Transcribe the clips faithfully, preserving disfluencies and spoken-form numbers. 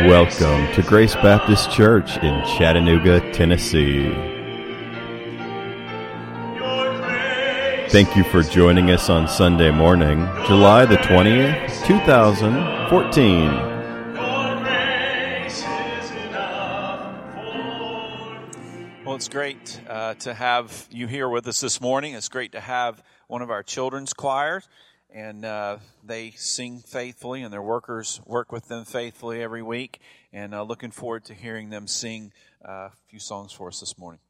Welcome to Grace Baptist Church in Chattanooga, Tennessee. Thank you for joining us on Sunday morning, July the twentieth, two thousand fourteen. Well, it's great uh, to have you here with us this morning. It's great to have one of our children's choirs. And uh, they sing faithfully, and their workers work with them faithfully every week. And uh, looking forward to hearing them sing uh, a few songs for us this morning.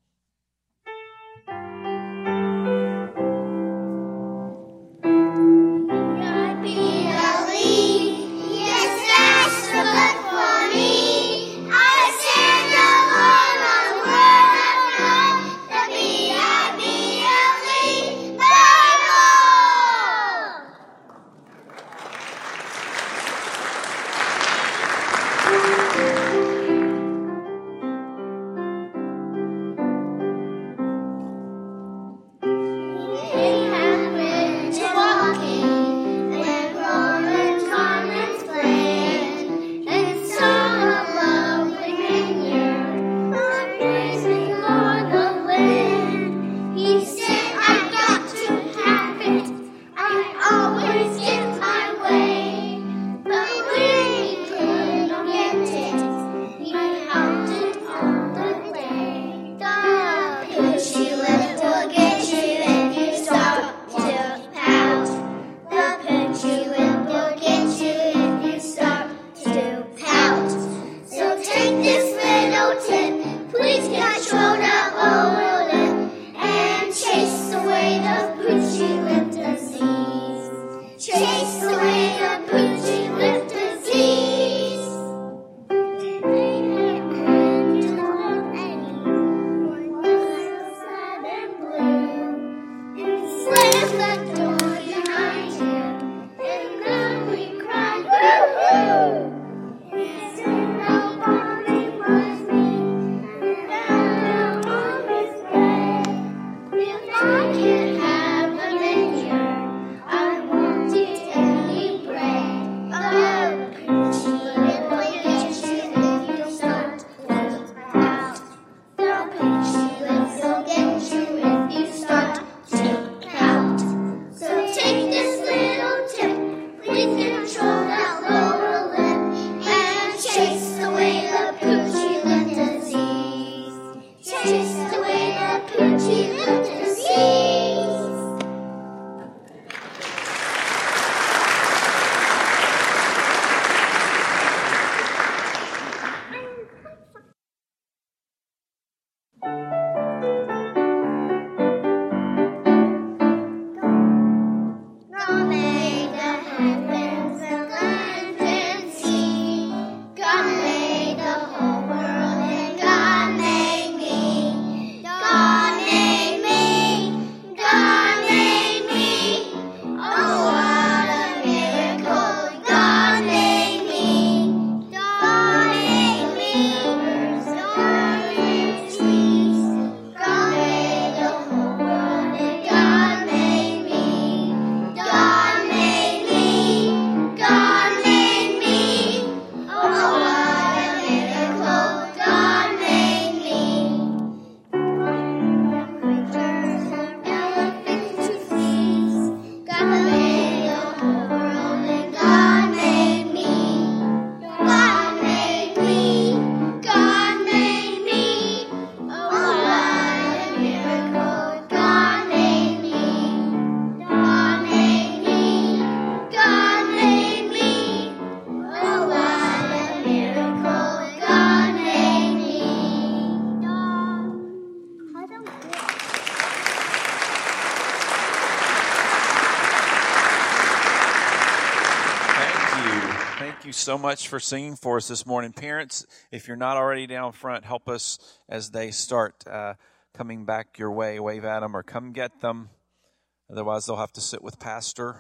So much for singing for us this morning. Parents, if you're not already down front, help us as they start uh, coming back your way. Wave at them or come get them. Otherwise, they'll have to sit with Pastor.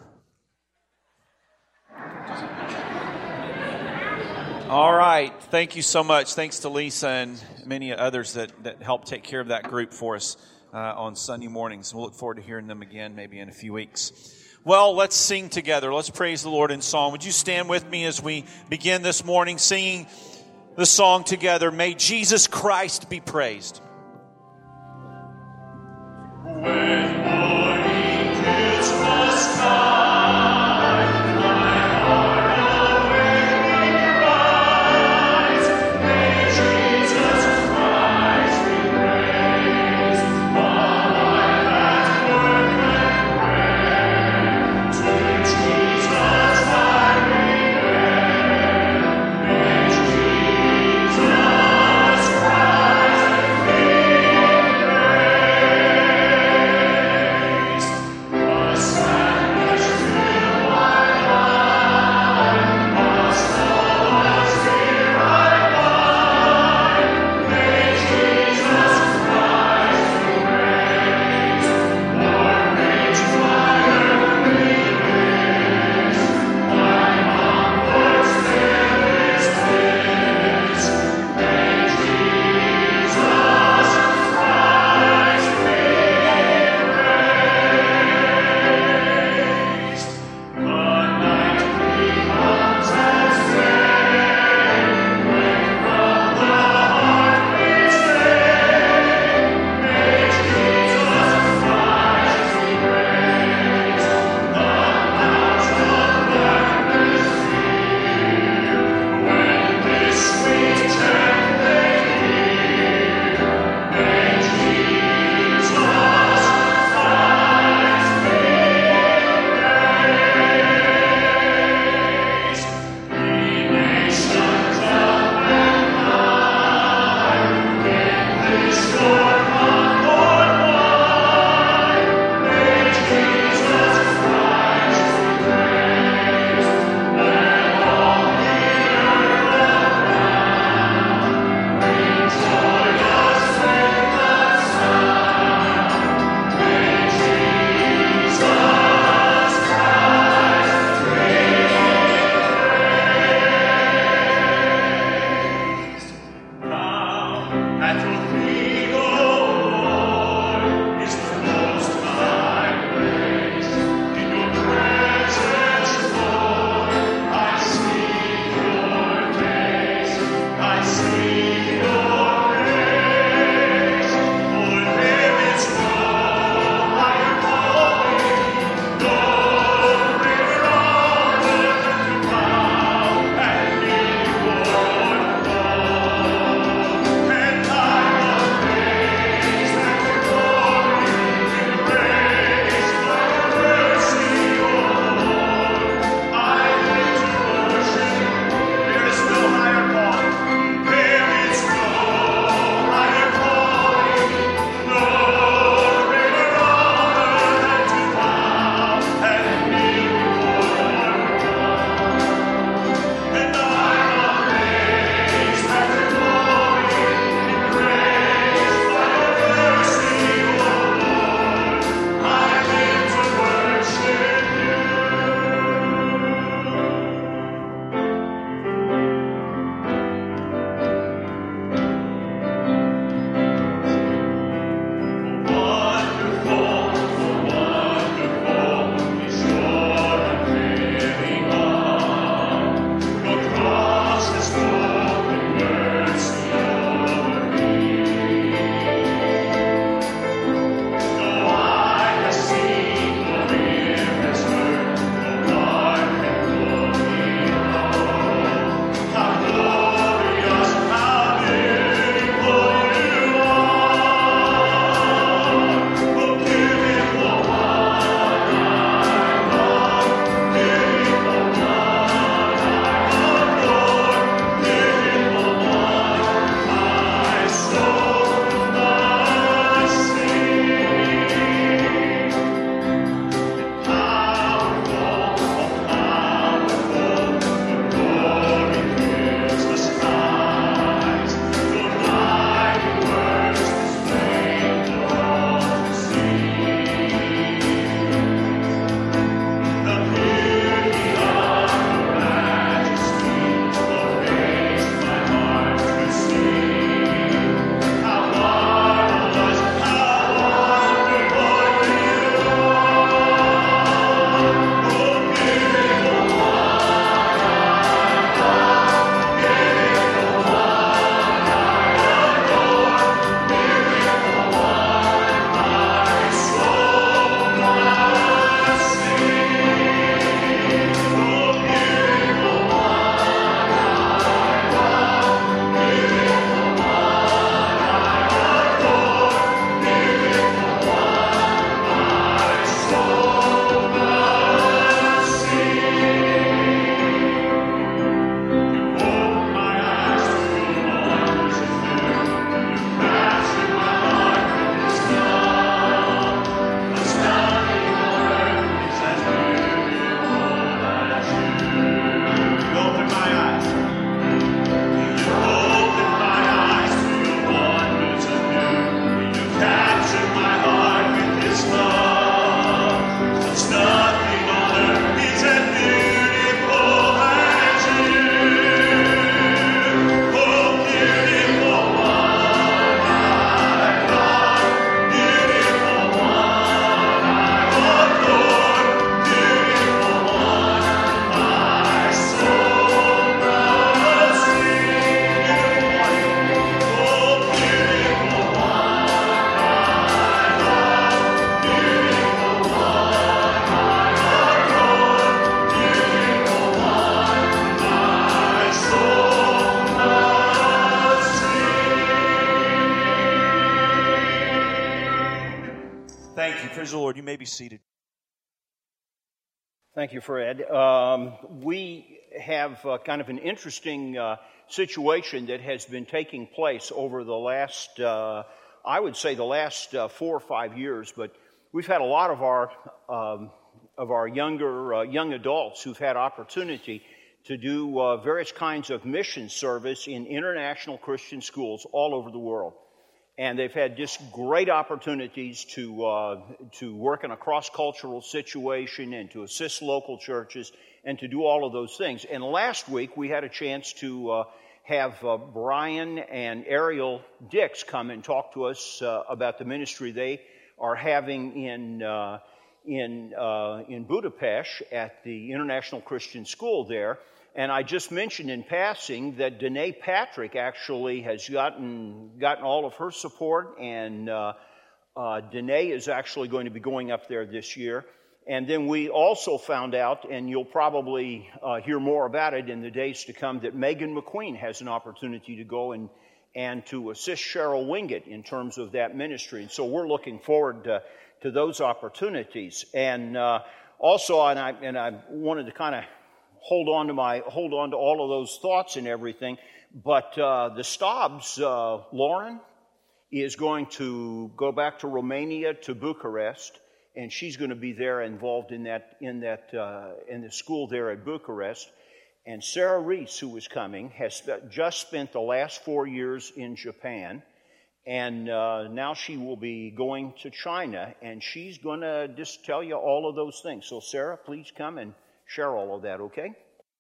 All right. Thank you so much. Thanks to Lisa and many others that, that helped take care of that group for us uh, on Sunday mornings. We'll look forward to hearing them again maybe in a few weeks. Well, let's sing together. Let's praise the Lord in song. Would you stand with me as we begin this morning singing the song together, May Jesus Christ be praised. Thank you. Praise the Lord. You may be seated. Thank you, Fred. Um, we have uh, kind of an interesting uh, situation that has been taking place over the last, uh, I would say the last uh, four or five years, but we've had a lot of our um, of our younger uh, young adults who've had opportunity to do uh, various kinds of mission service in international Christian schools all over the world. And they've had just great opportunities to uh, to work in a cross-cultural situation and to assist local churches and to do all of those things. And last week we had a chance to uh, have uh, Brian and Ariel Dix come and talk to us uh, about the ministry they are having in uh, in uh, in Budapest at the International Christian School there. And I just mentioned in passing that Danae Patrick actually has gotten gotten all of her support, and uh, uh, Danae is actually going to be going up there this year. And then we also found out, and you'll probably uh, hear more about it in the days to come, that Megan McQueen has an opportunity to go and and to assist Cheryl Wingett in terms of that ministry. And so we're looking forward to, to those opportunities. And uh, also, and I and I wanted to kind of hold on to my hold on to all of those thoughts and everything. But uh, the Staubs, uh, Lauren, is going to go back to Romania, to Bucharest, and she's going to be there involved in that in that uh, in the school there at Bucharest. And Sarah Reese, who is coming, has sp- just spent the last four years in Japan, and uh, now she will be going to China, and she's going to just tell you all of those things. So, Sarah, please come and share all of that, okay?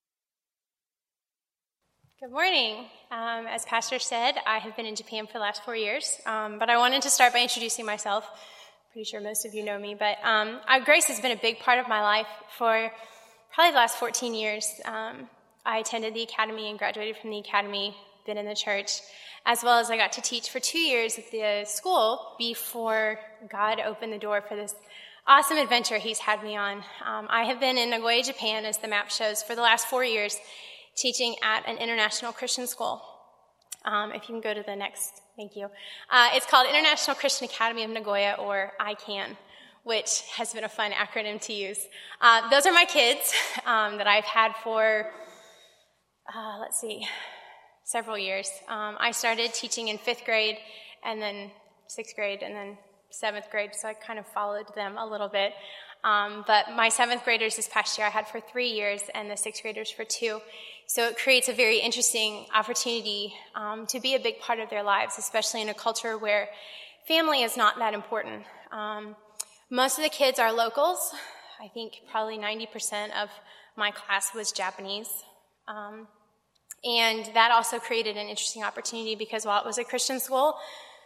Good morning. Um, as Pastor said, I have been in Japan for the last four years, um, but I wanted to start by introducing myself. Pretty sure most of you know me, but um, Grace has been a big part of my life for probably the last fourteen years. Um, I attended the academy and graduated from the academy, been in the church, as well as I got to teach for two years at the school before God opened the door for this awesome adventure he's had me on. Um, I have been in Nagoya, Japan, as the map shows, for the last four years, teaching at an international Christian school. Um, if you can go to the next, thank you. Uh, it's called International Christian Academy of Nagoya, or I CAN, which has been a fun acronym to use. Uh, those are my kids um, that I've had for, uh, let's see, several years. Um, I started teaching in fifth grade, and then sixth grade, and then seventh grade, so I kind of followed them a little bit. Um, but my seventh graders this past year I had for three years, and the sixth graders for two. So it creates a very interesting opportunity um, to be a big part of their lives, especially in a culture where family is not that important. Um, most of the kids are locals. I think probably ninety percent of my class was Japanese. Um, and that also created an interesting opportunity because while it was a Christian school,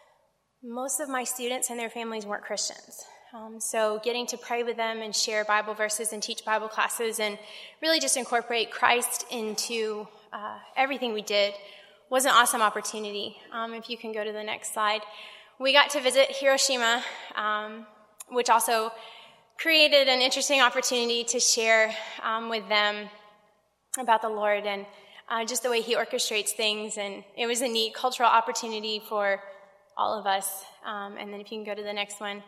most of my students and their families weren't Christians. Um, so getting to pray with them and share Bible verses and teach Bible classes and really just incorporate Christ into uh, everything we did was an awesome opportunity. Um, if you can go to the next slide. We got to visit Hiroshima, um, which also created an interesting opportunity to share um, with them about the Lord and uh, just the way he orchestrates things. And it was a neat cultural opportunity for all of us. Um, and then if you can go to the next one.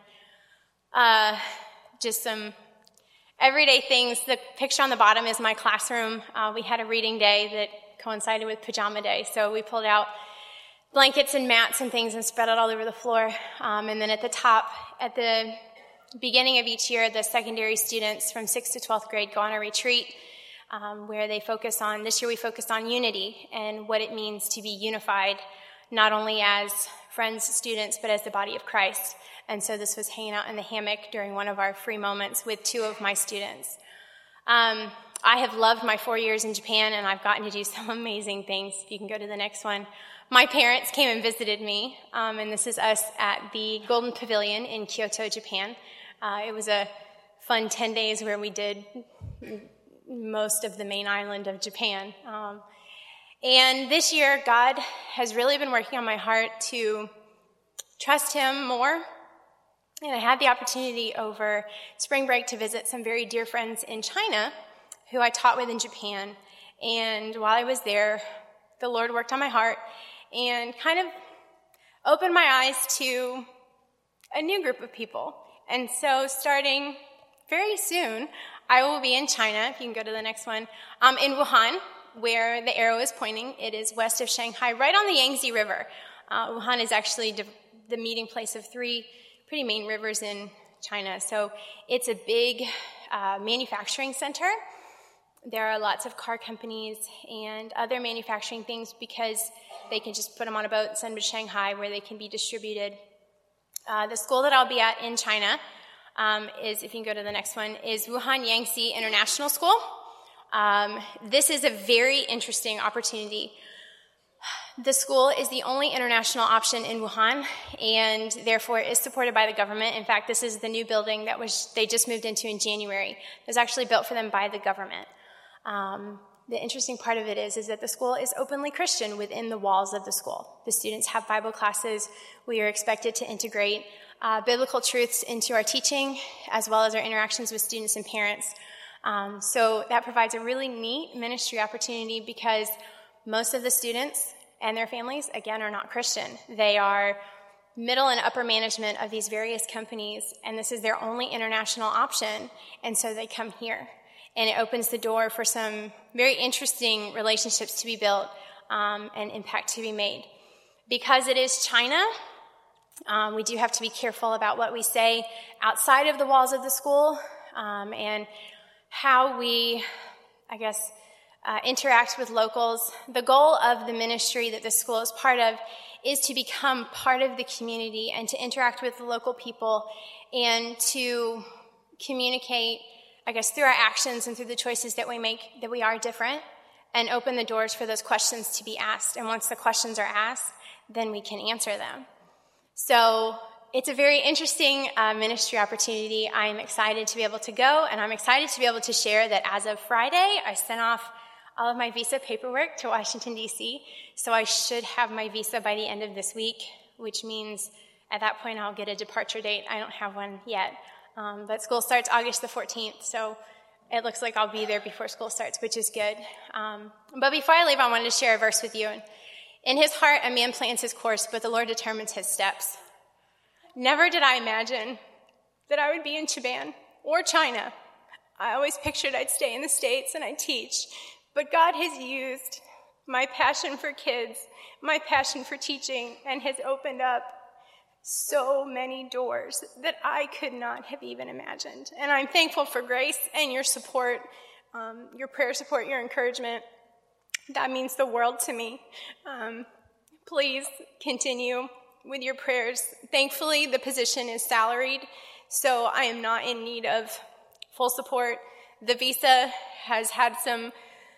Uh, just some everyday things. The picture on the bottom is my classroom. Uh, we had a reading day that coincided with pajama day. So we pulled out blankets and mats and things and spread it all over the floor. Um, and then at the top, at the beginning of each year, the secondary students from sixth to twelfth grade go on a retreat um, where they focus on, this year we focused on unity and what it means to be unified, not only as friends, students, but as the body of Christ. And so this was hanging out in the hammock during one of our free moments with two of my students. Um, I have loved my four years in Japan, and I've gotten to do some amazing things. If you can go to the next one. My parents came and visited me, um, and this is us at the Golden Pavilion in Kyoto, Japan. Uh, it was a fun ten days where we did most of the main island of Japan. Um, and this year, God has really been working on my heart to trust him more. And I had the opportunity over spring break to visit some very dear friends in China who I taught with in Japan. And while I was there, the Lord worked on my heart and kind of opened my eyes to a new group of people. And so starting very soon, I will be in China, if you can go to the next one, um, in Wuhan, where the arrow is pointing. It is west of Shanghai, right on the Yangtze River. Uh, Wuhan is actually de- the meeting place of three pretty main rivers in China. So it's a big uh, manufacturing center. There are lots of car companies and other manufacturing things because they can just put them on a boat and send them to Shanghai where they can be distributed. Uh, the school that I'll be at in China um, is, if you can go to the next one, is Wuhan Yangtze International School. Um, this is a very interesting opportunity. The school is the only international option in Wuhan and therefore is supported by the government. In fact, this is the new building that was they just moved into in January. It was actually built for them by the government. Um, the interesting part of it is, is that the school is openly Christian within the walls of the school. The students have Bible classes. We are expected to integrate uh, biblical truths into our teaching as well as our interactions with students and parents. Um, so that provides a really neat ministry opportunity because most of the students and their families, again, are not Christian. They are middle and upper management of these various companies, and this is their only international option, and so they come here. And it opens the door for some very interesting relationships to be built um, and impact to be made. Because it is China, um, we do have to be careful about what we say outside of the walls of the school um, and how we, I guess, uh, interact with locals. The goal of the ministry that this school is part of is to become part of the community and to interact with the local people and to communicate, I guess, through our actions and through the choices that we make, that we are different, and open the doors for those questions to be asked. And once the questions are asked, then we can answer them. So it's a very interesting uh, ministry opportunity. I'm excited to be able to go, and I'm excited to be able to share that as of Friday, I sent off all of my visa paperwork to Washington, D C, so I should have my visa by the end of this week, which means at that point I'll get a departure date. I don't have one yet. Um, but school starts August the fourteenth, so it looks like I'll be there before school starts, which is good. Um, but before I leave, I wanted to share a verse with you. In his heart, a man plans his course, but the Lord determines his steps. Never did I imagine that I would be in Chaban or China. I always pictured I'd stay in the States and I'd teach. But God has used my passion for kids, my passion for teaching, and has opened up so many doors that I could not have even imagined. And I'm thankful for Grace and your support, um, your prayer support, your encouragement. That means the world to me. Um, please continue with your prayers. Thankfully, the position is salaried, so I am not in need of full support. The visa has had some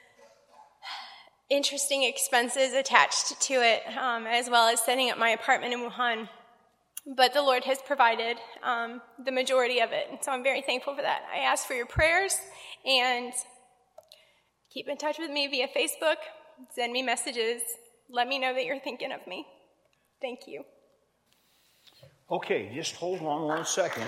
interesting expenses attached to it, um, as well as setting up my apartment in Wuhan. But the Lord has provided um, the majority of it, so I'm very thankful for that. I ask for your prayers, and keep in touch with me via Facebook. Send me messages. Let me know that you're thinking of me. Thank you. Okay, just hold on one second.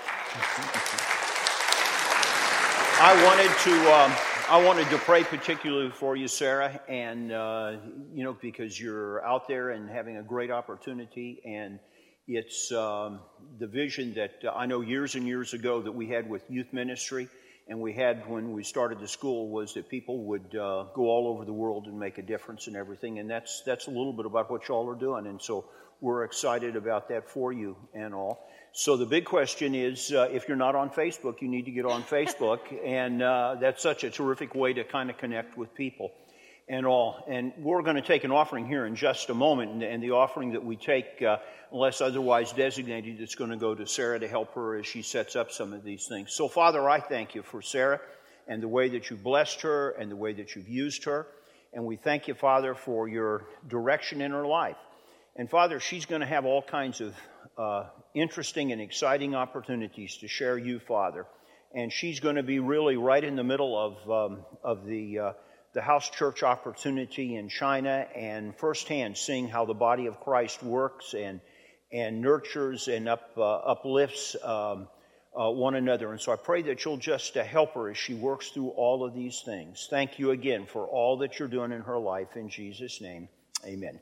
I wanted to um, I wanted to pray particularly for you, Sarah, and uh, you know, because you're out there and having a great opportunity, and it's um, the vision that uh, I know years and years ago that we had with youth ministry, and we had when we started the school, was that people would uh, go all over the world and make a difference in everything, and that's that's a little bit about what y'all are doing, and so we're excited about that for you and all. So the big question is, uh, if you're not on Facebook, you need to get on Facebook, and uh, that's such a terrific way to kind of connect with people and all. And we're going to take an offering here in just a moment, and, and the offering that we take, uh, unless otherwise designated, it's going to go to Sarah to help her as she sets up some of these things. So, Father, I thank you for Sarah and the way that you've blessed her and the way that you've used her, and we thank you, Father, for your direction in her life. And, Father, she's going to have all kinds of uh, interesting and exciting opportunities to share you, Father. And she's going to be really right in the middle of um, of the uh, the house church opportunity in China, and firsthand seeing how the body of Christ works and and nurtures and up uh, uplifts um, uh, one another. And so I pray that you'll just uh, help her as she works through all of these things. Thank you again for all that you're doing in her life. In Jesus' name, amen.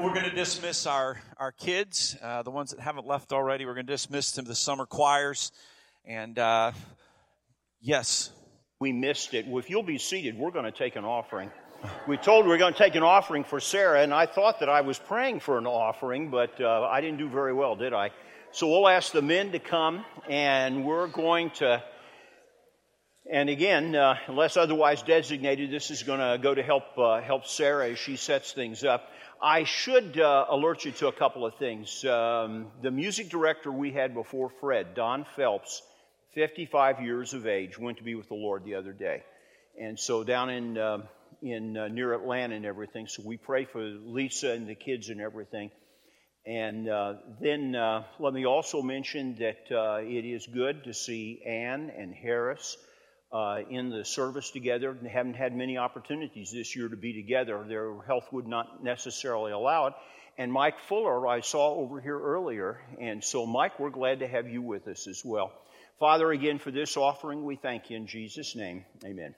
We're going to dismiss our, our kids, uh, the ones that haven't left already. We're going to dismiss them to the summer choirs. And, uh, yes. We missed it. Well, if you'll be seated, we're going to take an offering. We told we were going to take an offering for Sarah, and I thought that I was praying for an offering, but uh, I didn't do very well, did I? So we'll ask the men to come, and we're going to, and again, uh, unless otherwise designated, this is going to go to help uh, help Sarah as she sets things up. I should uh, alert you to a couple of things. Um, the music director we had before Fred, Don Phelps, fifty-five years of age, went to be with the Lord the other day. And so down in uh, in uh, near Atlanta and everything, so we pray for Lisa and the kids and everything. And uh, then uh, let me also mention that uh, it is good to see Ann and Harris uh, in the service together. They haven't had many opportunities this year to be together. Their health would not necessarily allow it. And Mike Fuller I saw over here earlier. And so, Mike, we're glad to have you with us as well. Father, again, for this offering, we thank you in Jesus' name. Amen.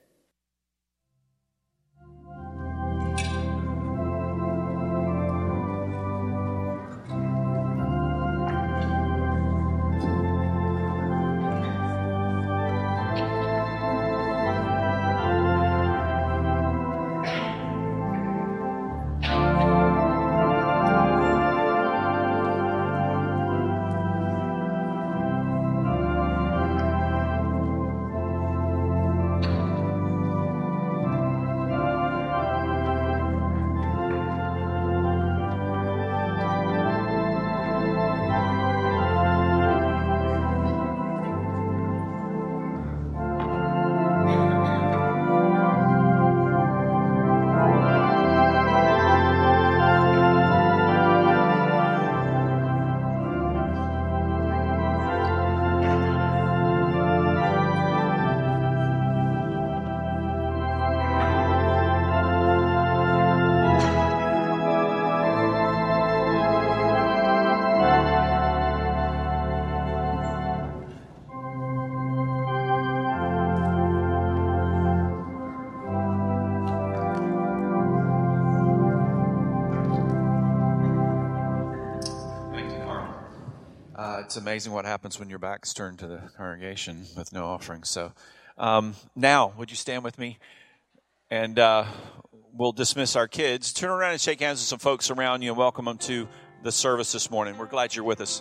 It's amazing what happens when your back's turned to the congregation with no offering. So um, now, would you stand with me? And uh, we'll dismiss our kids. Turn around and shake hands with some folks around you and welcome them to the service this morning. We're glad you're with us.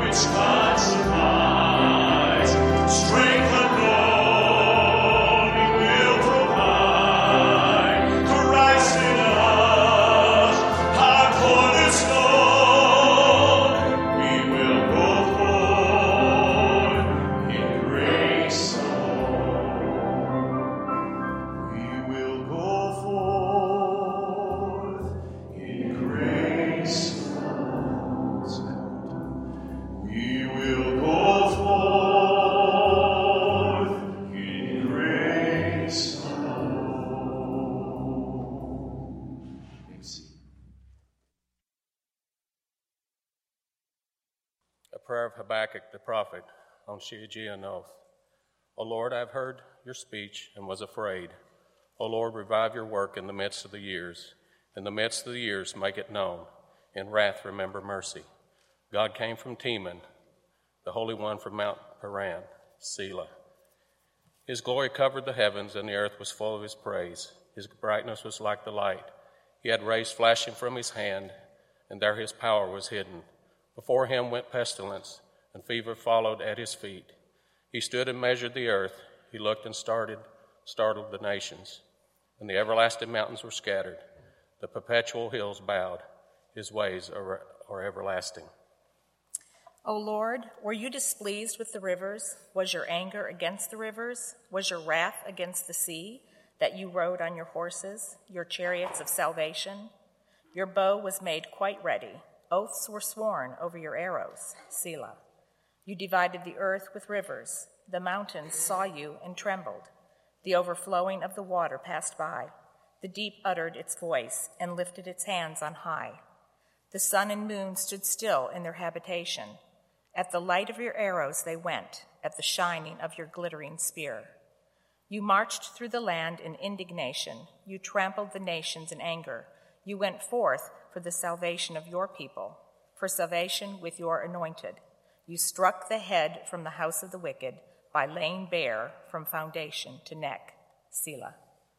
Prayer of Habakkuk the prophet on Sheajian oath. O Lord, I have heard your speech and was afraid. O Lord, revive your work in the midst of the years. In the midst of the years, make it known. In wrath, remember mercy. God came from Teman, the Holy One from Mount Paran, Selah. His glory covered the heavens, and the earth was full of his praise. His brightness was like the light. He had rays flashing from his hand, and there his power was hidden. Before him went pestilence, and fever followed at his feet. He stood and measured the earth. He looked and started, startled the nations. And the everlasting mountains were scattered. The perpetual hills bowed. His ways are, are everlasting. O Lord, were you displeased with the rivers? Was your anger against the rivers? Was your wrath against the sea, that you rode on your horses, your chariots of salvation? Your bow was made quite ready. Oaths were sworn over your arrows, Selah. You divided the earth with rivers. The mountains saw you and trembled. The overflowing of the water passed by. The deep uttered its voice and lifted its hands on high. The sun and moon stood still in their habitation. At the light of your arrows they went, at the shining of your glittering spear. You marched through the land in indignation. You trampled the nations in anger. You went forth for the salvation of your people, for salvation with your anointed. You struck the head from the house of the wicked by laying bare from foundation to neck. Selah.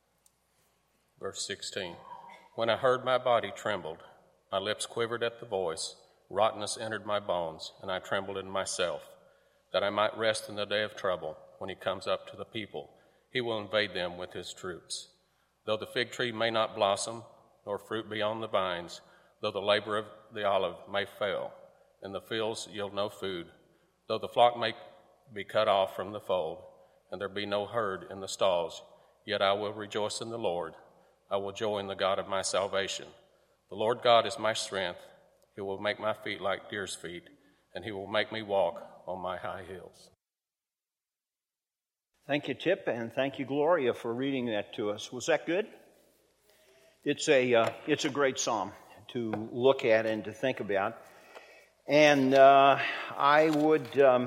Verse sixteen. When I heard, my body trembled. My lips quivered at the voice. Rottenness entered my bones, and I trembled in myself, that I might rest in the day of trouble. When he comes up to the people, he will invade them with his troops. Though the fig tree may not blossom, nor fruit be on the vines, though the labor of the olive may fail, and the fields yield no food, though the flock may be cut off from the fold, and there be no herd in the stalls, yet I will rejoice in the Lord. I will joy in the God of my salvation. The Lord God is my strength. He will make my feet like deer's feet, and he will make me walk on my high hills. Thank you, Tip, and thank you, Gloria, for reading that to us. Was that good? It's a uh, it's a great psalm to look at and to think about. And uh, I would um,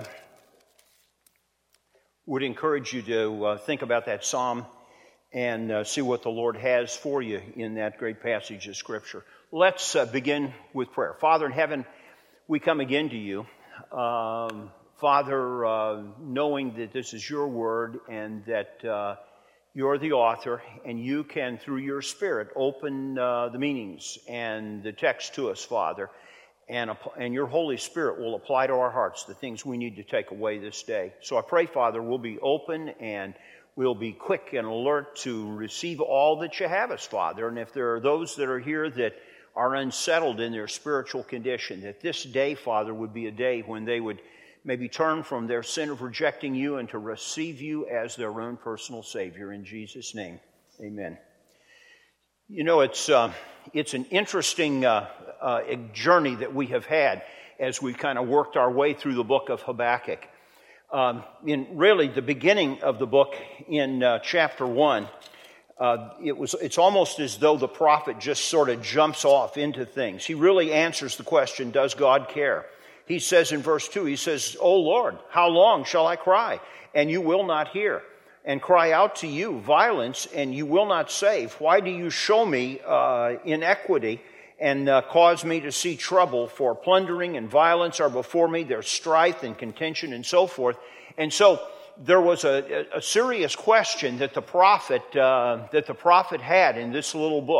would encourage you to uh, think about that psalm and uh, see what the Lord has for you in that great passage of Scripture. Let's uh, begin with prayer. Father in heaven, we come again to you. Um, Father, uh, knowing that this is your word and that uh, you're the author, and you can, through your Spirit, open uh, the meanings and the text to us, Father, and, and your Holy Spirit will apply to our hearts the things we need to take away this day. So I pray, Father, we'll be open and we'll be quick and alert to receive all that you have us, Father. And if there are those that are here that are unsettled in their spiritual condition, that this day, Father, would be a day when they would maybe turn from their sin of rejecting you and to receive you as their own personal Savior. In Jesus' name, amen. You know, it's uh, it's an interesting uh, uh, journey that we have had as we've kind of worked our way through the book of Habakkuk. Um, in really the beginning of the book, in uh, chapter one, uh, it was it's almost as though the prophet just sort of jumps off into things. He really answers the question, does God care? He says in verse two, he says, O Lord, how long shall I cry, and you will not hear? And cry out to you violence, and you will not save. Why do you show me uh, inequity and uh, cause me to see trouble? For plundering and violence are before me. There's strife and contention and so forth. And so there was a, a serious question that the prophet uh, that the prophet had in this little book.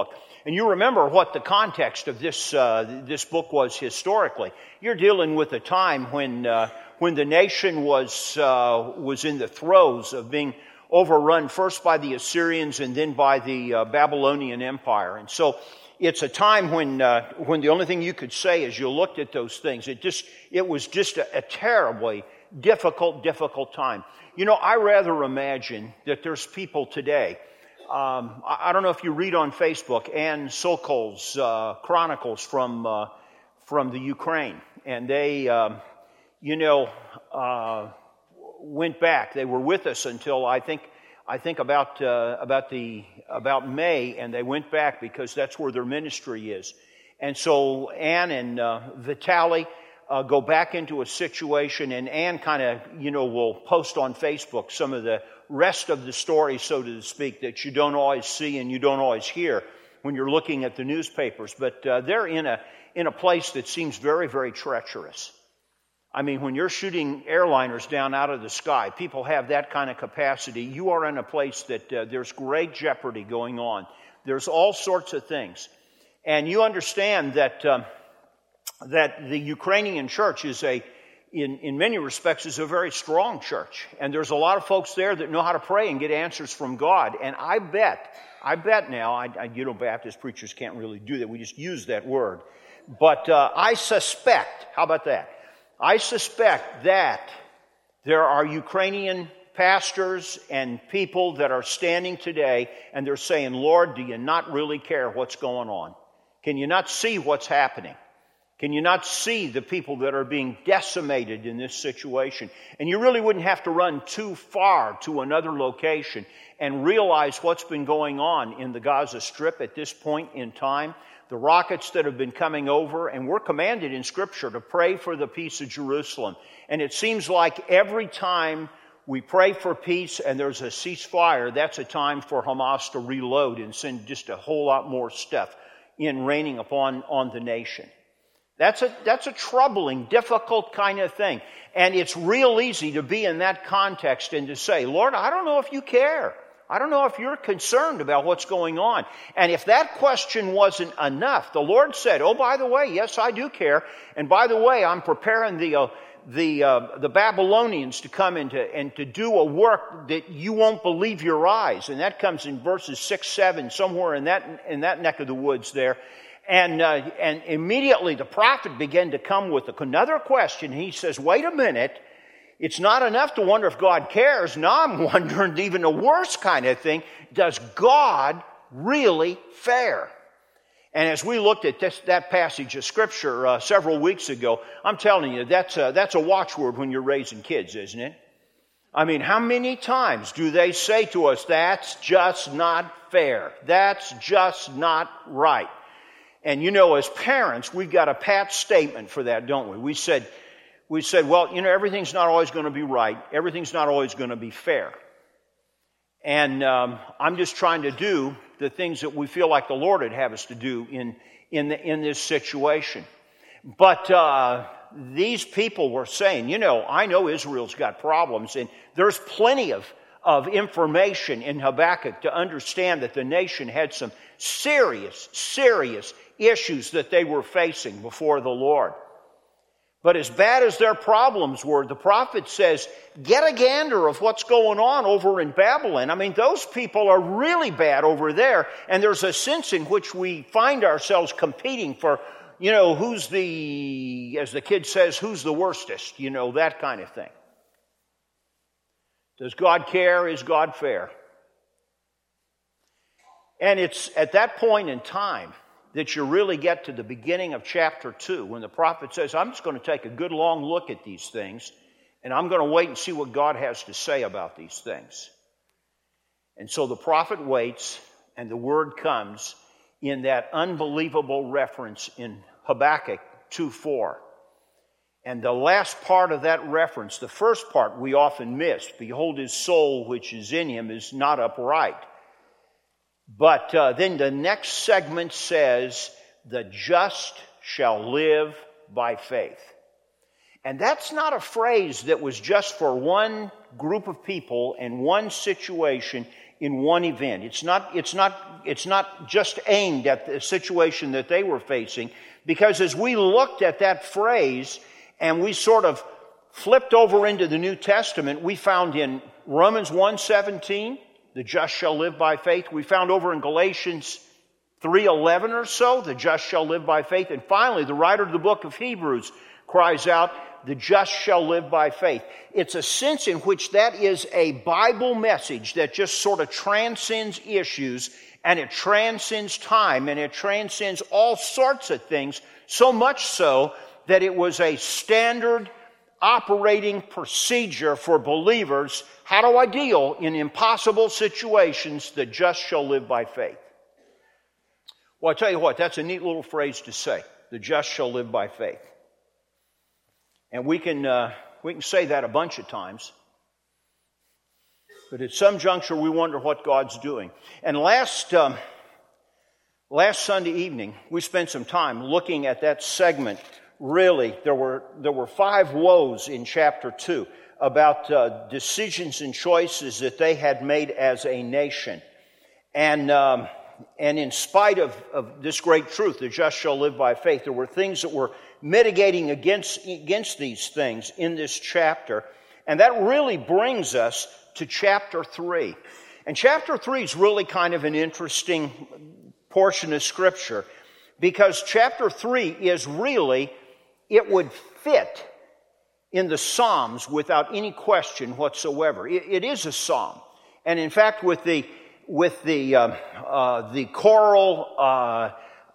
And you remember what the context of this uh, this book was historically. You're dealing with a time when uh, when the nation was uh, was in the throes of being overrun first by the Assyrians and then by the uh, Babylonian Empire. And so it's a time when uh, when the only thing you could say as you looked at those things, it just it was just a, a terribly difficult, difficult time. You know, I rather imagine that there's people today. Um, I, I don't know if you read on Facebook Ann Sokol's uh, chronicles from uh, from the Ukraine, and they, um, you know, uh, went back. They were with us until I think I think about uh, about the about May, and they went back because that's where their ministry is. And so Ann and uh, Vitaly uh, go back into a situation, and Ann kind of, you know, will post on Facebook some of the rest of the story, so to speak, that you don't always see and you don't always hear when you're looking at the newspapers. But uh, they're in a in a place that seems very, very treacherous. I mean, when you're shooting airliners down out of the sky, people have that kind of capacity. You are in a place that uh, there's great jeopardy going on. There's all sorts of things. And you understand that um, that the Ukrainian church is a, in, in many respects, is a very strong church. And there's a lot of folks there that know how to pray and get answers from God. And I bet, I bet now, I, I, you know, Baptist preachers can't really do that. We just use that word. But uh, I suspect, how about that? I suspect that there are Ukrainian pastors and people that are standing today and they're saying, Lord, do you not really care what's going on? Can you not see what's happening? Can you not see the people that are being decimated in this situation? And you really wouldn't have to run too far to another location and realize what's been going on in the Gaza Strip at this point in time. The rockets that have been coming over, and we're commanded in Scripture to pray for the peace of Jerusalem. And it seems like every time we pray for peace and there's a ceasefire, that's a time for Hamas to reload and send just a whole lot more stuff in raining upon on the nation. That's a, that's a troubling, difficult kind of thing. And it's real easy to be in that context and to say, Lord, I don't know if you care. I don't know if you're concerned about what's going on. And if that question wasn't enough, the Lord said, oh, by the way, yes, I do care. And by the way, I'm preparing the uh, the uh, the Babylonians to come into and to do a work that you won't believe your eyes. And that comes in verses six, seven, somewhere in that in that neck of the woods there. And uh, and immediately the prophet began to come with another question. He says, wait a minute. It's not enough to wonder if God cares. Now I'm wondering even a worse kind of thing. Does God really care? And as we looked at this, that passage of Scripture uh, several weeks ago, I'm telling you, that's a, that's a watchword when you're raising kids, isn't it? I mean, how many times do they say to us, that's just not fair. That's just not right. And you know, as parents, we've got a pat statement for that, don't we? We said, We said, well, you know, everything's not always going to be right. Everything's not always going to be fair. And um, I'm just trying to do the things that we feel like the Lord would have us to do in in, the, in this situation. But uh, these people were saying, you know, I know Israel's got problems, and there's plenty of, of information in Habakkuk to understand that the nation had some serious, serious issues that they were facing before the Lord. But as bad as their problems were, the prophet says, get a gander of what's going on over in Babylon. I mean, those people are really bad over there. And there's a sense in which we find ourselves competing for, you know, who's the, as the kid says, who's the worstest, you know, that kind of thing. Does God care? Is God fair? And it's at that point in time that you really get to the beginning of chapter two, when the prophet says, I'm just going to take a good long look at these things, and I'm going to wait and see what God has to say about these things. And so the prophet waits, and the word comes in that unbelievable reference in Habakkuk two four. And the last part of that reference, the first part we often miss, behold, his soul which is in him is not upright. But uh, then the next segment says, the just shall live by faith. And that's not a phrase that was just for one group of people and one situation in one event. It's not, it's not, it's not just aimed at the situation that they were facing, because as we looked at that phrase and we sort of flipped over into the New Testament, we found in Romans one seventeen, the just shall live by faith. We found over in Galatians three eleven or so, the just shall live by faith. And finally, the writer of the book of Hebrews cries out, the just shall live by faith. It's a sense in which that is a Bible message that just sort of transcends issues, and it transcends time, and it transcends all sorts of things, so much so that it was a standard operating procedure for believers. How do I deal in impossible situations? The just shall live by faith. Well, I tell you what, that's a neat little phrase to say. The just shall live by faith. And we can uh, we can say that a bunch of times. But at some juncture, we wonder what God's doing. And last um, last Sunday evening, we spent some time looking at that segment. Really, there were there were five woes in chapter two about uh, decisions and choices that they had made as a nation. And um, and in spite of, of this great truth, the just shall live by faith, there were things that were mitigating against, against these things in this chapter. And that really brings us to chapter three. And chapter three is really kind of an interesting portion of Scripture, because chapter three is really, it would fit in the Psalms without any question whatsoever. It, it is a psalm. And in fact, with the with the uh, uh, the choral uh,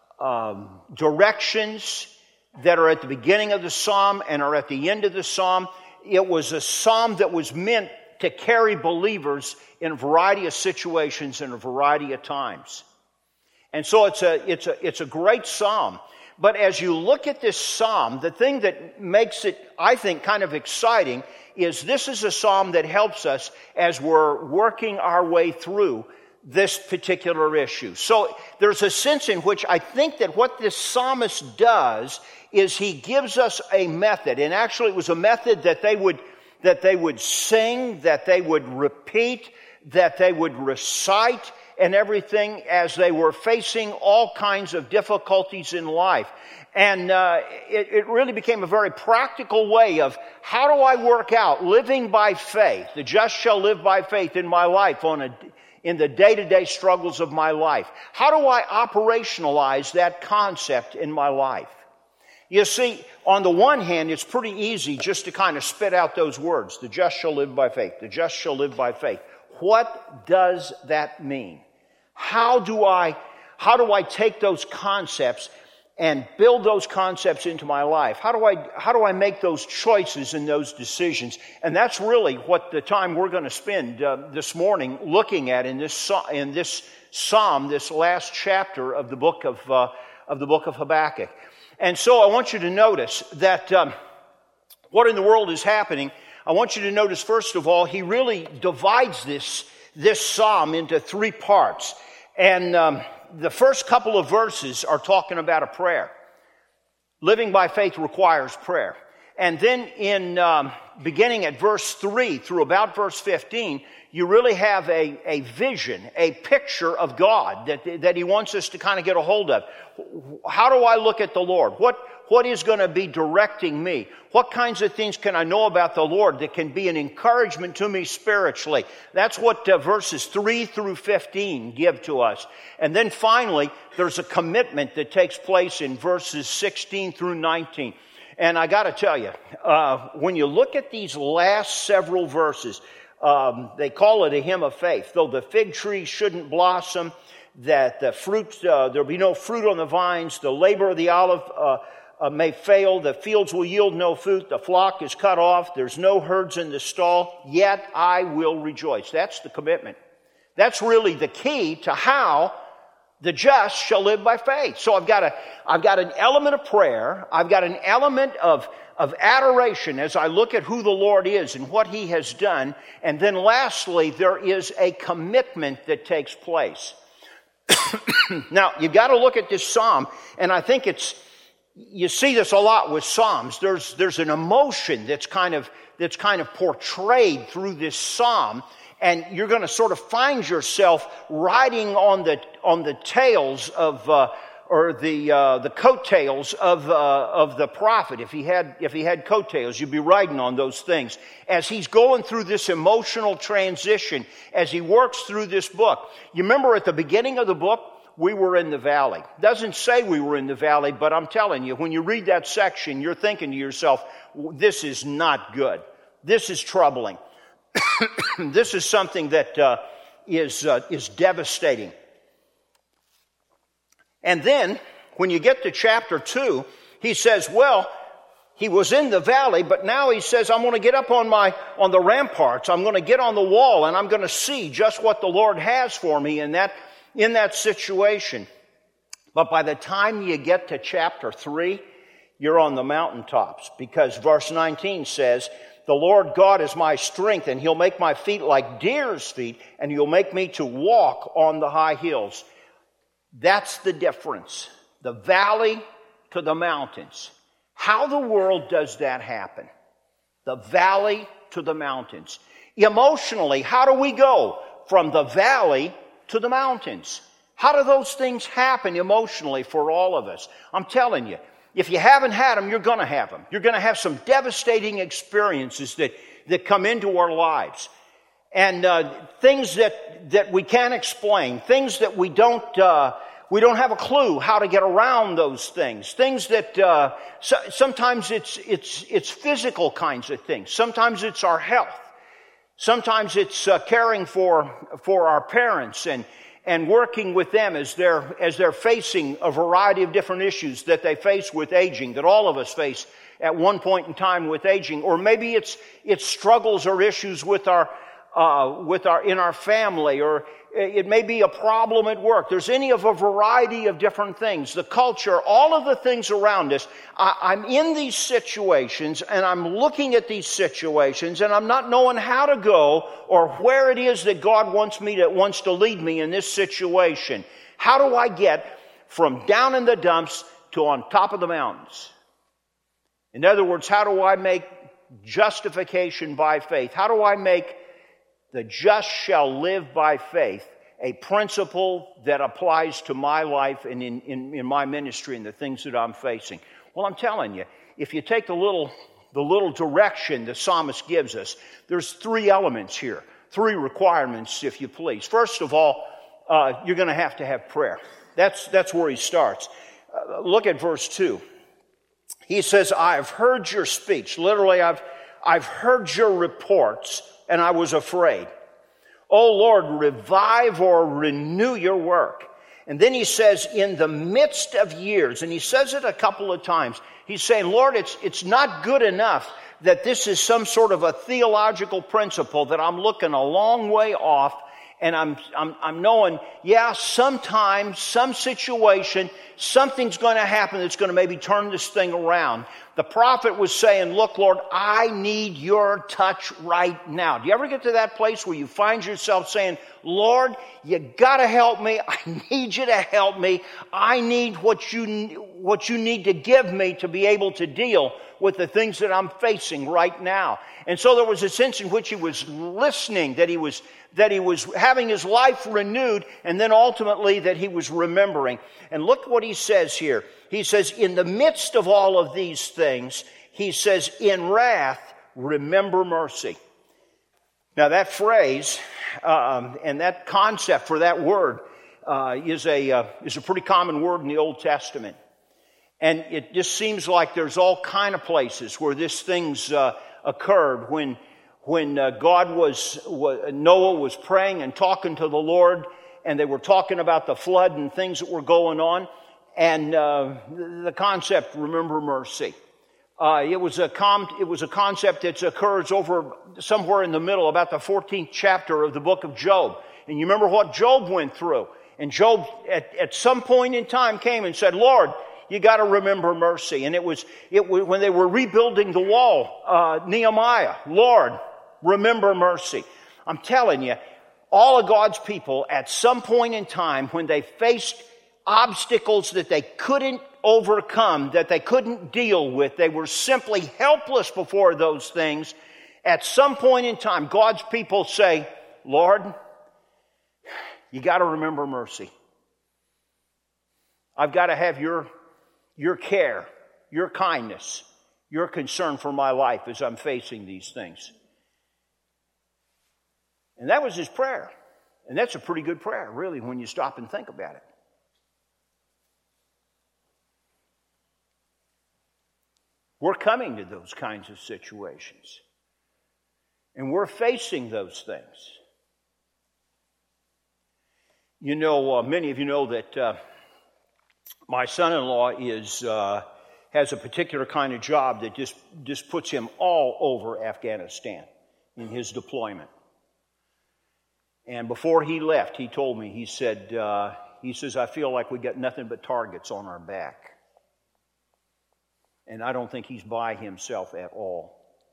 um, directions that are at the beginning of the psalm and are at the end of the psalm, it was a psalm that was meant to carry believers in a variety of situations and a variety of times. And so it's a it's a it's a great psalm. But as you look at this psalm, the thing that makes it, I think, kind of exciting is this is a psalm that helps us as we're working our way through this particular issue. So there's a sense in which I think that what this psalmist does is he gives us a method. And actually it was a method that they would that they would sing, that they would repeat, that they would recite, and everything as they were facing all kinds of difficulties in life. And uh, it, it really became a very practical way of how do I work out living by faith? The just shall live by faith in my life, on a, in the day-to-day struggles of my life. How do I operationalize that concept in my life? You see, on the one hand, it's pretty easy just to kind of spit out those words. The just shall live by faith. The just shall live by faith. What does that mean? How do I, how do I take those concepts and build those concepts into my life? How do I, how do I make those choices and those decisions? And that's really what the time we're going to spend uh, this morning looking at in this in this psalm, this last chapter of the book of uh, of the book of Habakkuk. And so I want you to notice that um, what in the world is happening. I want you to notice, first of all, he really divides this this psalm into three parts. And um, the first couple of verses are talking about a prayer. Living by faith requires prayer. And then in um, beginning at verse three through about verse fifteen, you really have a, a vision, a picture of God that, that he wants us to kind of get a hold of. How do I look at the Lord? What What is going to be directing me? What kinds of things can I know about the Lord that can be an encouragement to me spiritually? That's what uh, verses three through fifteen give to us. And then finally, there's a commitment that takes place in verses sixteen through nineteen. And I got to tell you, uh, when you look at these last several verses, um, they call it a hymn of faith. Though the fig tree shouldn't blossom, that the fruit, uh, there'll be no fruit on the vines, the labor of the olive uh, uh, may fail, the fields will yield no fruit, the flock is cut off, there's no herds in the stall, yet I will rejoice. That's the commitment. That's really the key to how the just shall live by faith. So I've got a, I've got an element of prayer. I've got an element of, of adoration as I look at who the Lord is and what he has done. And then lastly, there is a commitment that takes place. Now, you've got to look at this psalm, and I think it's, you see this a lot with Psalms. There's, there's an emotion that's kind of, that's kind of portrayed through this psalm, and you're going to sort of find yourself riding on the, on the tails of, uh, or the, uh, the coattails of, uh, of the prophet. If he had, if he had coattails, you'd be riding on those things. As he's going through this emotional transition, as he works through this book. You remember at the beginning of the book, we were in the valley. Doesn't say we were in the valley, but I'm telling you, when you read that section, you're thinking to yourself, this is not good. This is troubling. This is something that uh, is, uh, is devastating. And then, when you get to chapter two, he says, well, he was in the valley, but now he says, I'm going to get up on my, on the ramparts. I'm going to get on the wall, and I'm going to see just what the Lord has for me in that in that situation. But by the time you get to chapter three, you're on the mountaintops, because verse nineteen says, the Lord God is my strength, and he'll make my feet like deer's feet, and he'll make me to walk on the high hills. That's the difference. The valley to the mountains. How the world does that happen? The valley to the mountains. Emotionally, how do we go from the valley to the mountains? How do those things happen emotionally for all of us? I'm telling you, if you haven't had them, you're going to have them. You're going to have some devastating experiences that, that come into our lives. And uh, things that, that we can't explain, things that we don't, uh, we don't have a clue how to get around those things. Things that uh, so, sometimes it's, it's, it's physical kinds of things. Sometimes it's our health. Sometimes it's uh, caring for for our parents and and working with them as they're as they're facing a variety of different issues that they face with aging, that all of us face at one point in time with aging. Or maybe it's it's struggles or issues with our uh, with our in our family, or it may be a problem at work. There's any of a variety of different things. The culture, all of the things around us. I, I'm in these situations, and I'm looking at these situations, and I'm not knowing how to go or where it is that God wants me to wants to lead me in this situation. How do I get from down in the dumps to on top of the mountains? In other words, how do I make justification by faith? How do I make the just shall live by faith a principle that applies to my life and in, in, in my ministry and the things that I'm facing? Well, I'm telling you, if you take the little, the little direction the psalmist gives us, there's three elements here, three requirements, if you please. First of all, uh, you're going to have to have prayer. That's, that's where he starts. Uh, look at verse two. He says, I've heard your speech. Literally, I've, I've heard your reports, and I was afraid. O Lord, revive or renew your work. And then he says, in the midst of years, and he says it a couple of times, he's saying, Lord, it's, it's not good enough that this is some sort of a theological principle that I'm looking a long way off, and I'm, I'm, I'm knowing, yeah, sometime, some situation, something's going to happen that's going to maybe turn this thing around. The prophet was saying, look, Lord, I need your touch right now. Do you ever get to that place where you find yourself saying, Lord, you got to help me. I need you to help me. I need what you, what you need to give me to be able to deal with the things that I'm facing right now. And so there was a sense in which he was listening, that he was that he was having his life renewed, and then ultimately that he was remembering. And look what he says here. He says, in the midst of all of these things, he says, in wrath, remember mercy. Now that phrase um, and that concept for that word uh, is a uh, is a pretty common word in the Old Testament. And it just seems like there's all kind of places where this thing's uh, occurred. When when uh, God was, was, Noah was praying and talking to the Lord, and they were talking about the flood and things that were going on, and uh, the concept, remember mercy. Uh, it was a com- it was a concept that occurs over somewhere in the middle, about the fourteenth chapter of the book of Job. And you remember what Job went through. And Job, at, at some point in time, came and said, Lord, you got to remember mercy. And it was it was, when they were rebuilding the wall, uh, Nehemiah, Lord, remember mercy. I'm telling you, all of God's people, at some point in time, when they faced obstacles that they couldn't overcome, that they couldn't deal with, they were simply helpless before those things, at some point in time, God's people say, Lord, you got to remember mercy. I've got to have your, your care, your kindness, your concern for my life as I'm facing these things. And that was his prayer. And that's a pretty good prayer, really, when you stop and think about it. We're coming to those kinds of situations. And we're facing those things. You know, uh, many of you know that uh, my son-in-law is uh, has a particular kind of job that just, just puts him all over Afghanistan in his deployment. And before he left, he told me, he said, uh, he says, I feel like we got nothing but targets on our back. And I don't think he's by himself at all.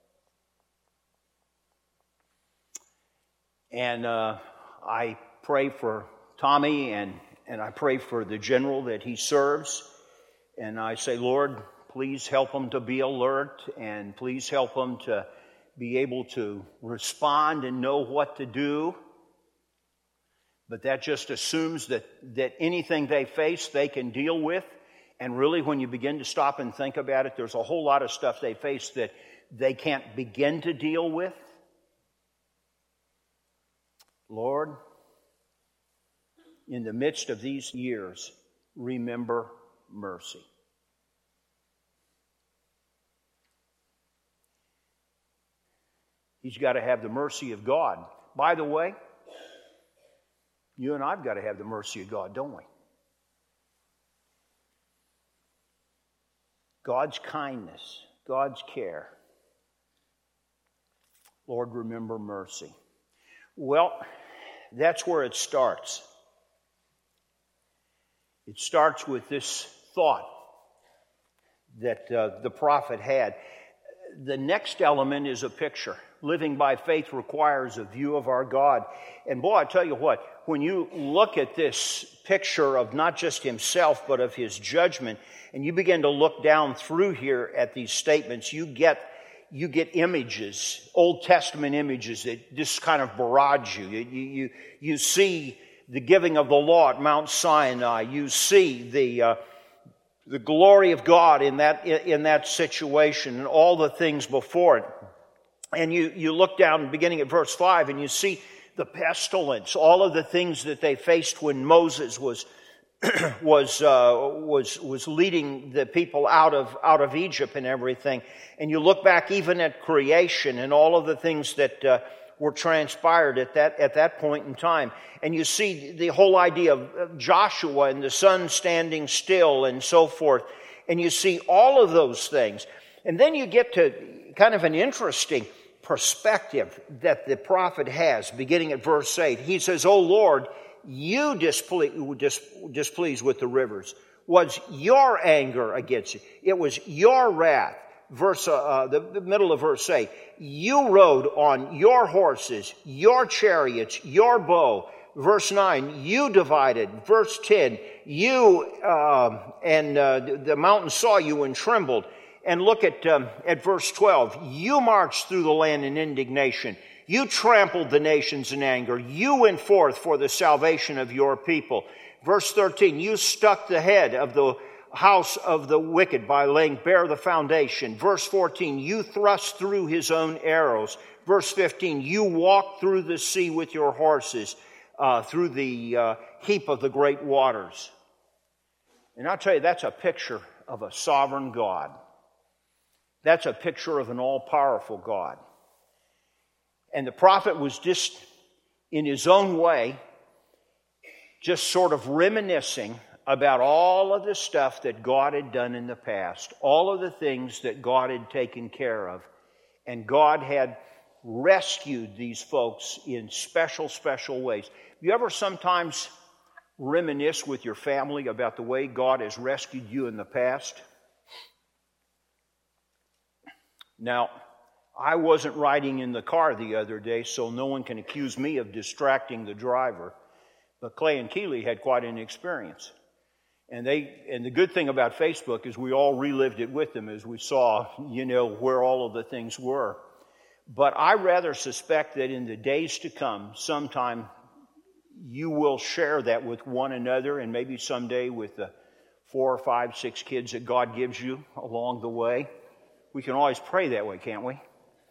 And uh, I pray for Tommy, and, and I pray for the general that he serves. And I say, Lord, please help him to be alert, and please help him to be able to respond and know what to do. But that just assumes that, that anything they face, they can deal with. And really, when you begin to stop and think about it, there's a whole lot of stuff they face that they can't begin to deal with. Lord, in the midst of these years, remember mercy. He's got to have the mercy of God. By the way, you and I've got to have the mercy of God, don't we? God's kindness, God's care. Lord, remember mercy. Well, that's where it starts. It starts with this thought that uh, the prophet had. The next element is a picture. Living by faith requires a view of our God. And boy, I tell you what, when you look at this picture of not just himself, but of his judgment, and you begin to look down through here at these statements, you get you get images, Old Testament images that just kind of barrage you. You, you, you see the giving of the law at Mount Sinai. You see the uh, the glory of God in that in that situation and all the things before it. And you, you look down beginning at verse five and you see the pestilence, all of the things that they faced when Moses was was uh, was was leading the people out of out of Egypt and everything. And you look back even at creation and all of the things that uh, were transpired at that at that point in time. And you see the whole idea of Joshua and the sun standing still and so forth. And you see all of those things. And then you get to kind of an interesting perspective that the prophet has, beginning at verse eight. He says, "O Lord, you displeased dis, displeased with the rivers. Was your anger against it? It was your wrath." Verse, uh, the, the middle of verse eight. "You rode on your horses, your chariots, your bow." Verse nine. "You divided." Verse ten. "You uh, and uh, the mountain saw you and trembled." And look at um, at verse twelve. "You marched through the land in indignation. You trampled the nations in anger. You went forth for the salvation of your people." Verse thirteen. "You stuck the head of the house of the wicked by laying bare the foundation." Verse fourteen. "You thrust through his own arrows." Verse fifteen. "You walked through the sea with your horses, uh, through the uh, heap of the great waters." And I'll tell you, that's a picture of a sovereign God. That's a picture of an all-powerful God. And the prophet was just, in his own way, just sort of reminiscing about all of the stuff that God had done in the past, all of the things that God had taken care of. And God had rescued these folks in special, special ways. You ever sometimes reminisce with your family about the way God has rescued you in the past? Now, I wasn't riding in the car the other day, so no one can accuse me of distracting the driver. But Clay and Keeley had quite an experience. And they and the good thing about Facebook is we all relived it with them as we saw, you know, where all of the things were. But I rather suspect that in the days to come, sometime you will share that with one another, and maybe someday with the four or five, six kids that God gives you along the way. We can always pray that way, can't we?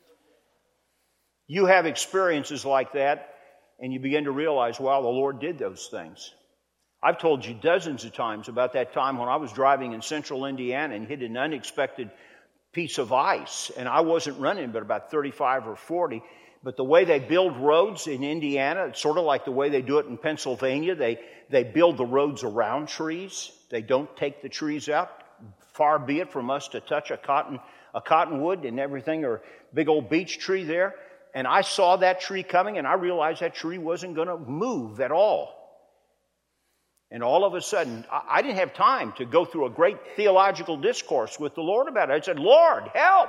You have experiences like that, and you begin to realize, wow, the Lord did those things. I've told you dozens of times about that time when I was driving in central Indiana and hit an unexpected piece of ice, and I wasn't running but about thirty-five or forty. But the way they build roads in Indiana, it's sort of like the way they do it in Pennsylvania. They they build the roads around trees. They don't take the trees out. Far be it from us to touch a cotton a cottonwood and everything, or a big old beech tree there. And I saw that tree coming, and I realized that tree wasn't going to move at all. And all of a sudden, I didn't have time to go through a great theological discourse with the Lord about it. I said, Lord, help!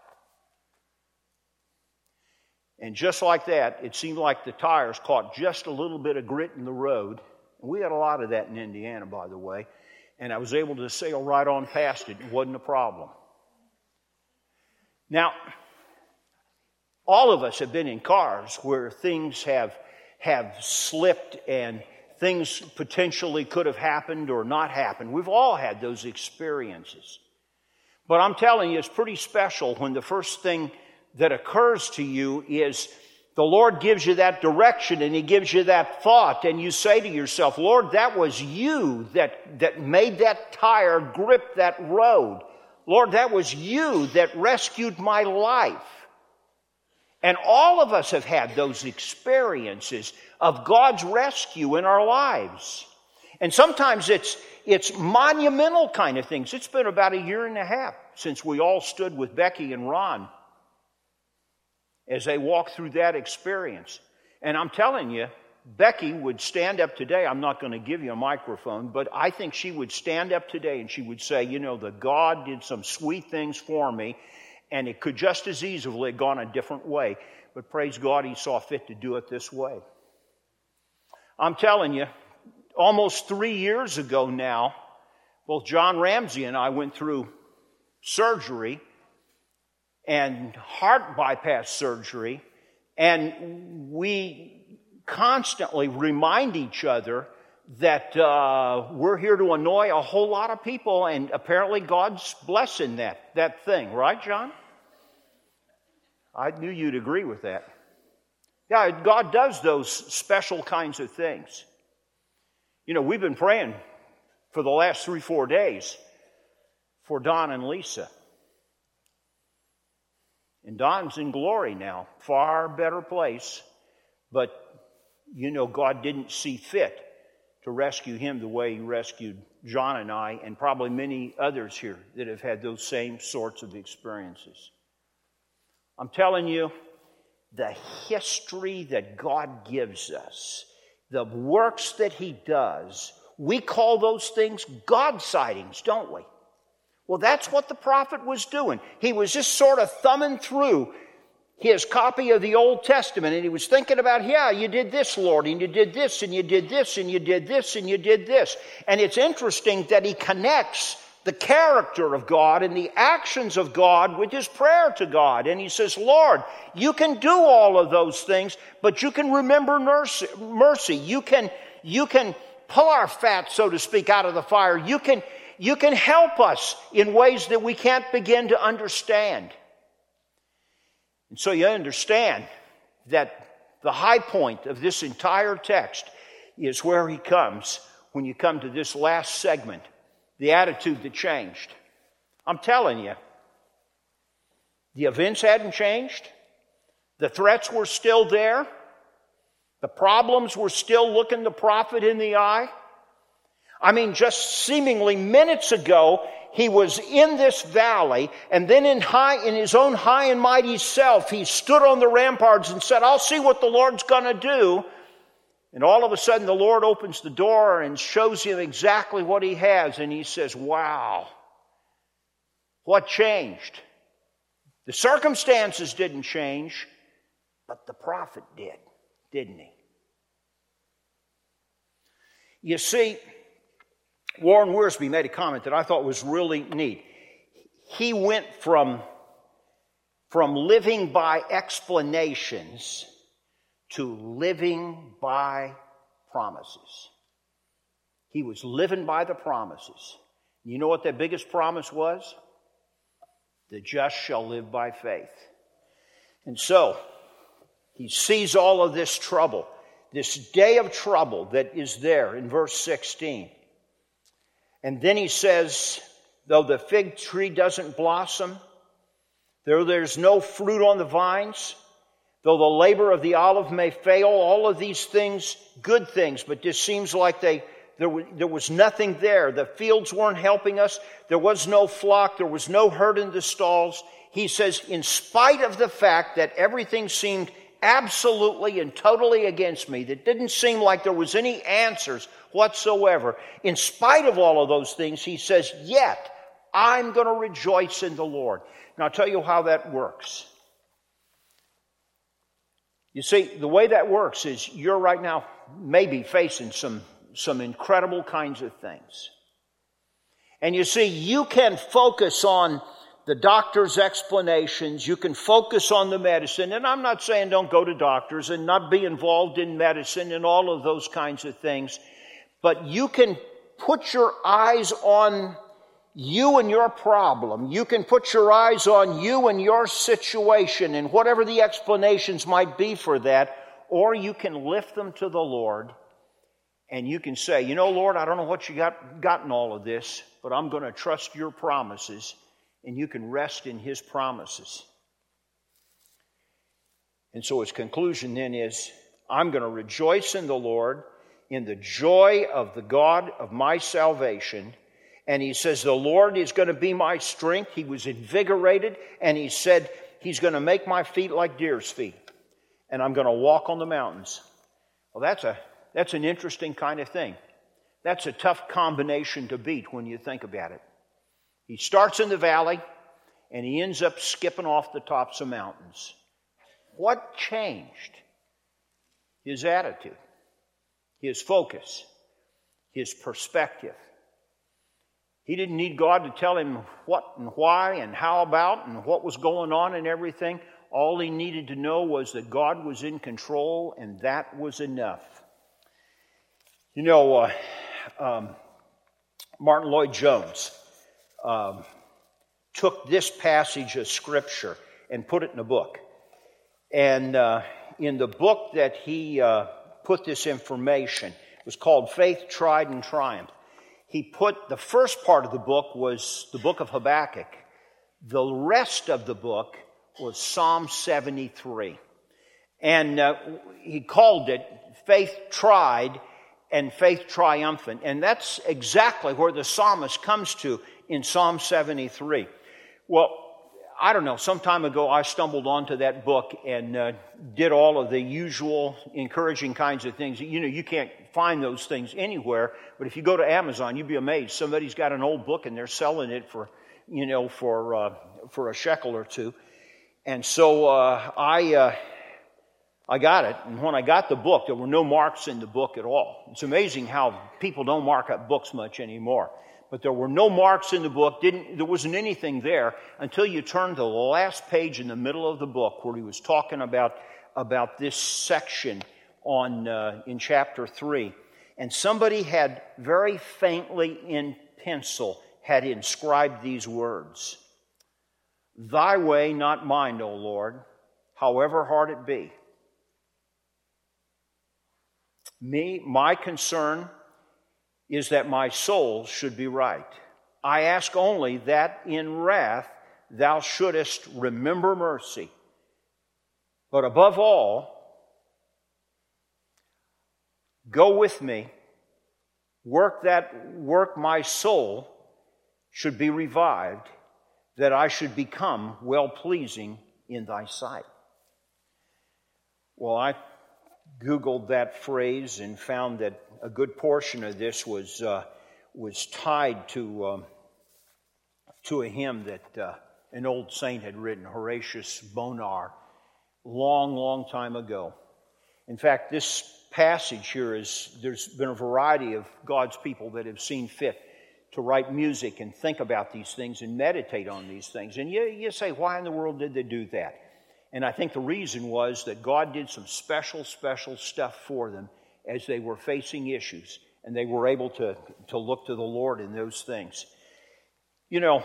And just like that, it seemed like the tires caught just a little bit of grit in the road. And we had a lot of that in Indiana, by the way. And I was able to sail right on past it. It wasn't a problem. Now, all of us have been in cars where things have, have slipped and things potentially could have happened or not happened. We've all had those experiences. But I'm telling you, it's pretty special when the first thing that occurs to you is the Lord gives you that direction and He gives you that thought, and you say to yourself, Lord, that was you that, that made that tire grip that road. Lord, that was you that rescued my life. And all of us have had those experiences of God's rescue in our lives. And sometimes it's it's monumental kind of things. It's been about a year and a half since we all stood with Becky and Ron as they walked through that experience. And I'm telling you, Becky would stand up today. I'm not going to give you a microphone, but I think she would stand up today and she would say, you know, the God did some sweet things for me, and it could just as easily have gone a different way. But praise God, He saw fit to do it this way. I'm telling you, almost three years ago now, both John Ramsey and I went through surgery and heart bypass surgery, and we constantly remind each other that uh, we're here to annoy a whole lot of people, and apparently God's blessing that, that thing. Right, John? I knew you'd agree with that. Yeah, God does those special kinds of things. You know, we've been praying for the last three, four days for Don and Lisa. And Don's in glory now, far better place. But, you know, God didn't see fit to rescue him the way He rescued John and I, and probably many others here that have had those same sorts of experiences. I'm telling you, the history that God gives us, the works that He does, we call those things God sightings, don't we? Well, that's what the prophet was doing. He was just sort of thumbing through his copy of the Old Testament, and he was thinking about, yeah, you did this, Lord, and you did this, and you did this, and you did this, and you did this. And it's interesting that he connects the character of God and the actions of God with his prayer to God. And he says, Lord, you can do all of those things, but you can remember mercy. You can, you can pull our fat, so to speak, out of the fire. You can, you can help us in ways that we can't begin to understand. And so you understand that the high point of this entire text is where he comes when you come to this last segment, the attitude that changed. I'm telling you, the events hadn't changed. The threats were still there. The problems were still looking the prophet in the eye. I mean, just seemingly minutes ago, he was in this valley, and then in high, in his own high and mighty self, he stood on the ramparts and said, I'll see what the Lord's going to do. And all of a sudden, the Lord opens the door and shows him exactly what he has. And he says, wow, what changed? The circumstances didn't change, but the prophet did, didn't he? You see, Warren Wiersbe made a comment that I thought was really neat. He went from, from living by explanations to living by promises. He was living by the promises. You know what that biggest promise was? The just shall live by faith. And so, he sees all of this trouble, this day of trouble that is there in verse sixteen. And then he says, though the fig tree doesn't blossom, though there's no fruit on the vines, though the labor of the olive may fail, all of these things, good things, but this seems like they there was, there was nothing there. The fields weren't helping us. There was no flock. There was no herd in the stalls. He says, in spite of the fact that everything seemed absolutely and totally against me, that didn't seem like there was any answers whatsoever, in spite of all of those things, he says, yet I'm going to rejoice in the Lord. Now I'll tell you how that works. You see, the way that works is you're right now maybe facing some, some incredible kinds of things. And you see, you can focus on the doctor's explanations, you can focus on the medicine, and I'm not saying don't go to doctors and not be involved in medicine and all of those kinds of things, but you can put your eyes on you and your problem. You can put your eyes on you and your situation and whatever the explanations might be for that, or you can lift them to the Lord and you can say, you know, Lord, I don't know what you got, got in all of this, but I'm going to trust your promises, and you can rest in his promises. And so his conclusion then is, I'm going to rejoice in the Lord, in the joy of the God of my salvation. And he says, the Lord is going to be my strength. He was invigorated, and he said, he's going to make my feet like deer's feet, and I'm going to walk on the mountains. Well, that's a that's an interesting kind of thing. That's a tough combination to beat when you think about it. He starts in the valley, and he ends up skipping off the tops of mountains. What changed? His attitude, his focus, his perspective. He didn't need God to tell him what and why and how about and what was going on and everything. All he needed to know was that God was in control, and that was enough. You know, uh, um, Martin Lloyd-Jones um, took this passage of Scripture and put it in a book. And uh, in the book that he uh, put this information, it was called Faith Tried and Triumphed. He put, the first part of the book was the book of Habakkuk. The rest of the book was Psalm seventy-three. And uh, he called it Faith Tried and Faith Triumphant. And that's exactly where the psalmist comes to in Psalm seventy-three. Well, I don't know, some time ago I stumbled onto that book and uh, did all of the usual encouraging kinds of things. You know, you can't find those things anywhere, but if you go to Amazon, you'd be amazed. Somebody's got an old book and they're selling it for, you know, for uh, for a shekel or two. And so uh, I uh, I got it, and when I got the book, there were no marks in the book at all. It's amazing how people don't mark up books much anymore. But there were no marks in the book. Didn't, there wasn't anything there until you turned to the last page in the middle of the book where he was talking about, about this section on uh, in chapter three. And somebody had very faintly in pencil had inscribed these words. Thy way, not mine, O Lord, however hard it be. Me, my concern is that my soul should be right. I ask only that in wrath thou shouldest remember mercy. But above all, go with me, work that work my soul should be revived, that I should become well-pleasing in thy sight. Well, I Googled that phrase and found that a good portion of this was uh, was tied to um, to a hymn that uh, an old saint had written, Horatius Bonar, long, long time ago. In fact, this passage here is there's been a variety of God's people that have seen fit to write music and think about these things and meditate on these things. And you, you say, why in the world did they do that? And I think the reason was that God did some special, special stuff for them as they were facing issues, and they were able to, to look to the Lord in those things. You know,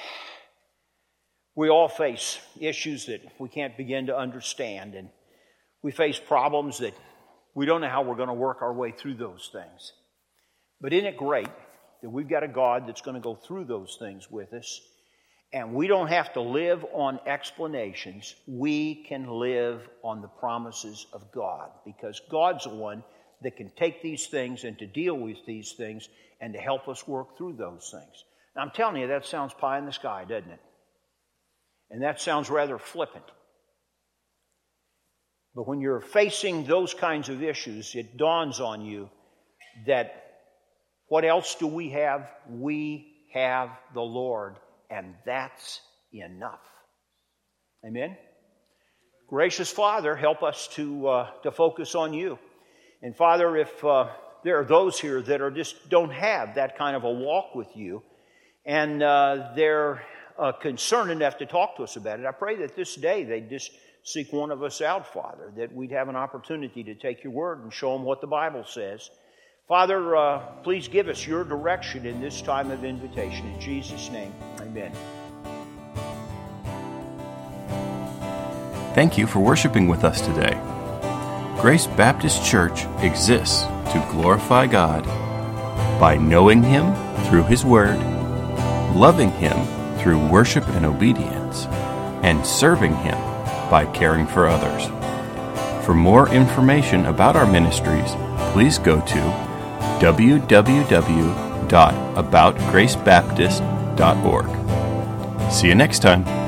we all face issues that we can't begin to understand, and we face problems that we don't know how we're going to work our way through those things. But isn't it great that we've got a God that's going to go through those things with us, and we don't have to live on explanations. We can live on the promises of God, because God's the one that can take these things and to deal with these things and to help us work through those things. Now, I'm telling you, that sounds pie in the sky, doesn't it? And that sounds rather flippant. But when you're facing those kinds of issues, it dawns on you that what else do we have? We have the Lord, and that's enough. Amen? Gracious Father, help us to uh, to focus on you. And Father, if uh, there are those here that are just don't have that kind of a walk with you, and uh, they're uh, concerned enough to talk to us about it, I pray that this day they'd just seek one of us out, Father, that we'd have an opportunity to take your word and show them what the Bible says. Father, uh, please give us your direction in this time of invitation. In Jesus' name, amen. Thank you for worshiping with us today. Grace Baptist Church exists to glorify God by knowing Him through His Word, loving Him through worship and obedience, and serving Him by caring for others. For more information about our ministries, please go to w w w dot about grace baptist dot org. See you next time.